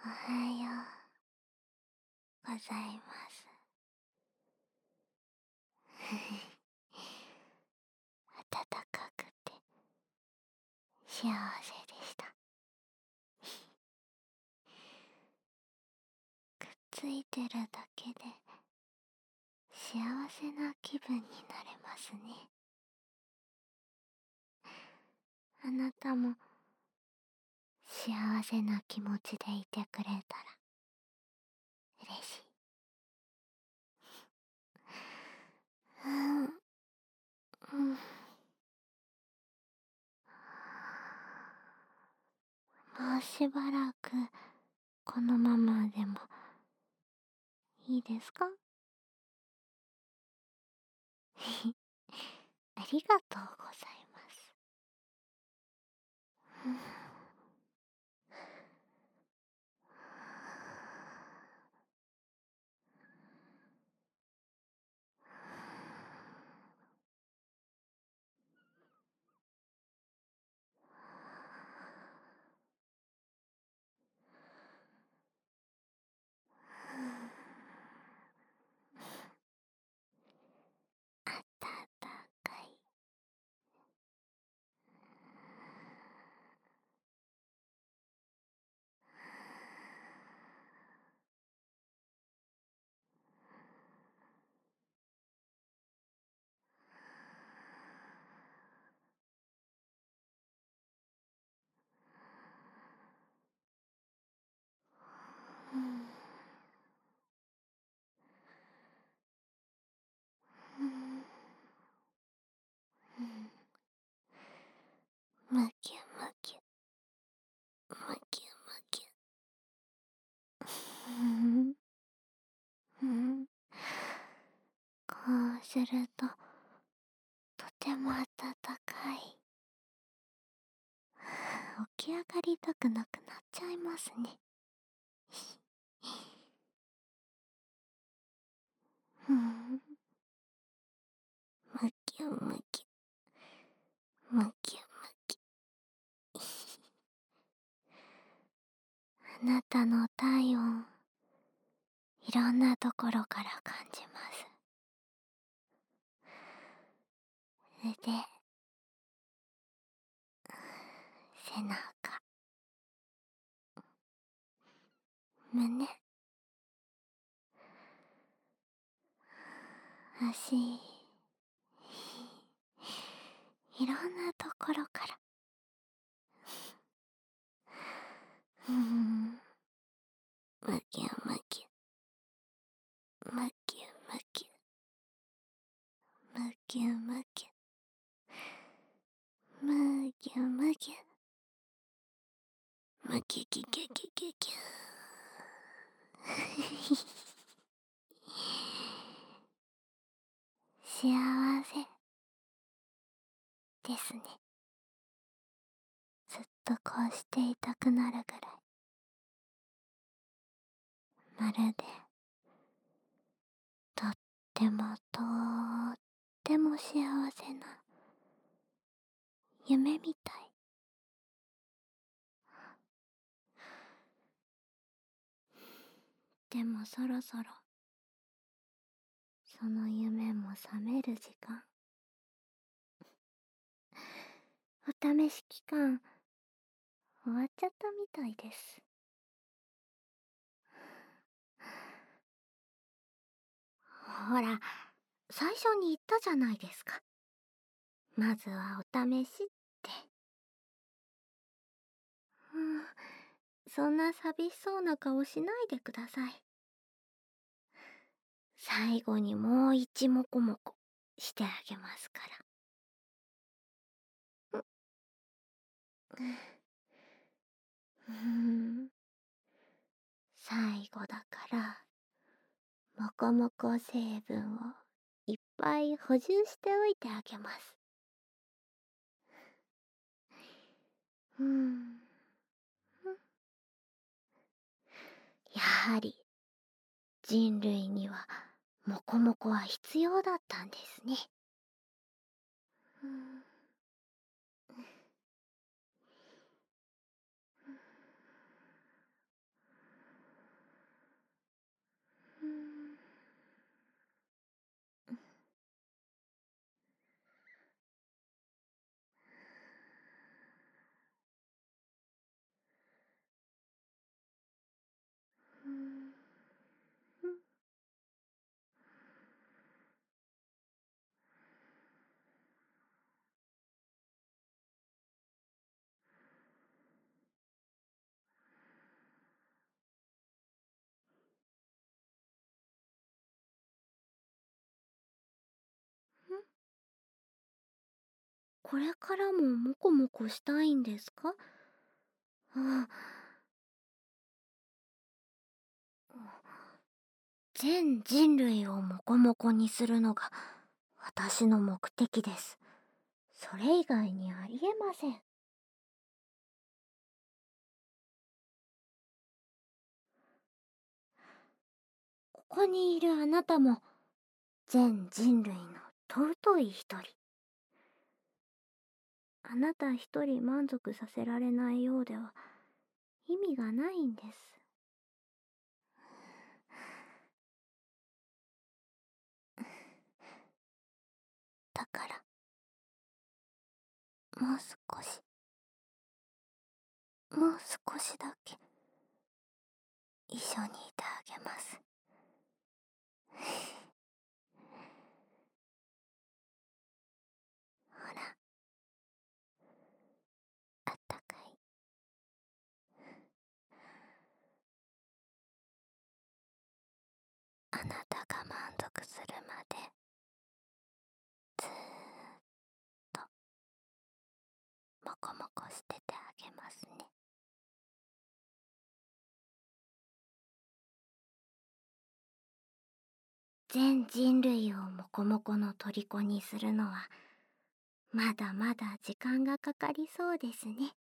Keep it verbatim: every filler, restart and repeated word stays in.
おはようございます。暖かくて幸せでした。くっついてるだけで幸せな気分になれますね。あなたも幸せな気持ちでいてくれたら嬉しい。うん、うん。もうしばらくこのままでもいいですか？ありがとうございます。うん、あたたかい。うん、うん、うん。むきゅむきゅ、むきゅむきゅ。うん、うん。こうすると、とてもあたたかい。起き上がりたくなくなっちゃいますね。うん。むきゅむきゅ、むきゅむきゅ。あなたの体温、いろんなところから感じます。腕、背中、胸、足、いろんなところから。うん。むきゅむきゅ、むきゅむきゅ、むきゅむきゅ、むきゅむきゅ、むきゅきゅきゅきゅきゅきゅ。幸せですね。ずっとこうしていたくなるぐらい。まるで、とってもとっても幸せな夢みたい。でもそろそろ、その夢も覚める時間。お試し期間、終わっちゃったみたいです。ほら、最初に言ったじゃないですか。まずはお試しって。うん、そんな寂しそうな顔しないでください。最後にもう一もこもこしてあげますから。うーん、最後だから、もこもこ成分をいっぱい補充しておいてあげます。うーん。やはり、人類には、もこもこは必要だったんですね。うーん。 これからもモコモコしたいんですか？あ、全人類をモコモコにするのが私の目的です。それ以外にありえません。ここにいるあなたも全人類の尊い一人。あなた一人満足させられないようでは意味がないんです。だからもう少しもう少しだけ一緒にいてあげます。ほら、あったかい。あなたが満足するまでずーっとモコモコしててあげますね。全人類をモコモコの虜にするのはまだまだ時間がかかりそうですね。